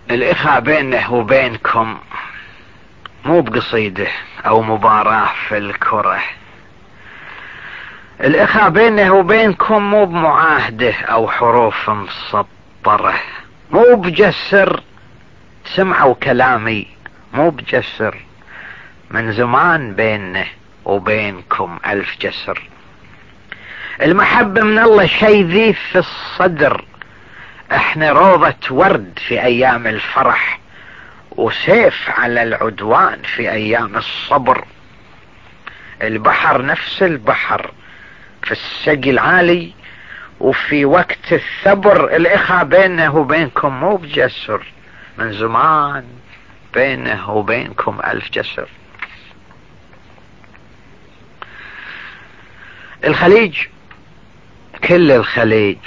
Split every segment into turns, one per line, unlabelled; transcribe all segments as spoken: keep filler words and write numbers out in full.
الإخاء بينه وبينكم مو بقصيدة او مباراة في الكرة. الإخاء بينه وبينكم مو بمعاهدة او حروف مسطرة، مو بجسر. سمعوا كلامي، مو بجسر. من زمان بينه وبينكم ألف جسر. المحبة من الله شي ذي في الصدر. احنا روضة ورد في ايام الفرح، وسيف على العدوان في ايام الصبر. البحر نفس البحر في السقي العالي وفي وقت الثبر. الإخاء بينه وبينكم مو بجسر. من زمان بينه وبينكم ألف جسر. الخليج، كل الخليج.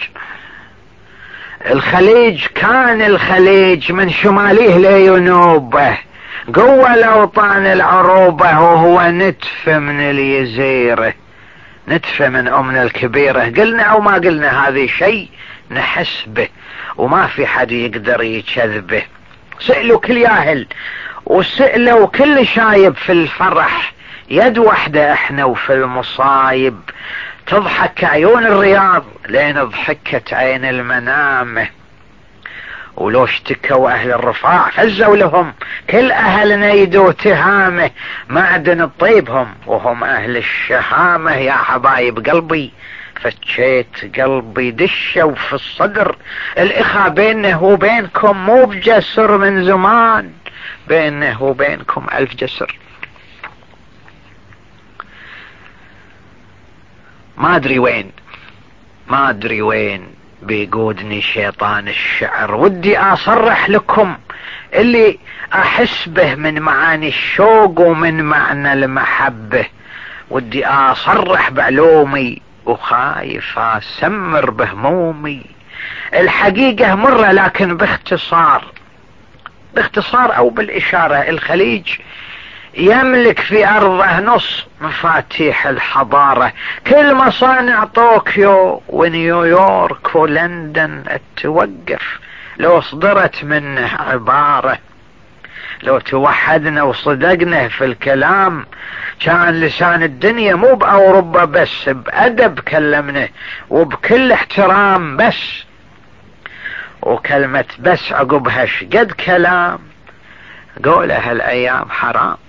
الخليج كان الخليج من شماله لجنوبه، قوة الأوطان العروبة، وهو نتفة من اليزيرة، نتفة من أمنا الكبيرة. قلنا أو ما قلنا هذه شيء نحس به، وما في حد يقدر يكذبه. سألوا كل ياهل وسألوا كل شايب في الفرح، يد واحدة احنا وفي المصايب. تضحك عيون الرياض لين ضحكت عين المنامة، ولو اشتكوا اهل الرفاع فزوا لهم كل اهل نيدو تهامه. معدن الطيبهم وهم اهل الشهامة. يا حبايب قلبي فتشيت قلبي دشوا في الصدر. الإخاء بينه وبينكم مو بجسر. من زمان بينه وبينكم ألف جسر. ما ادري وين ما ادري وين بيقودني شيطان الشعر. ودي اصرح لكم اللي احس به من معاني الشوق ومن معنى المحبة. ودي اصرح بعلومي وخايف اسمر بهمومي. الحقيقة مرة لكن باختصار باختصار او بالاشارة. الخليج يملك في ارضه نص مفاتيح الحضارة. كل مصانع طوكيو ونيويورك ولندن توقف لو صدرت منه عبارة. لو توحدنا وصدقنا في الكلام كان لسان الدنيا مو بأوروبا بس، بأدب كلمنا وبكل احترام بس. وكلمة بس عقبها شقد كلام قولها الايام حرام.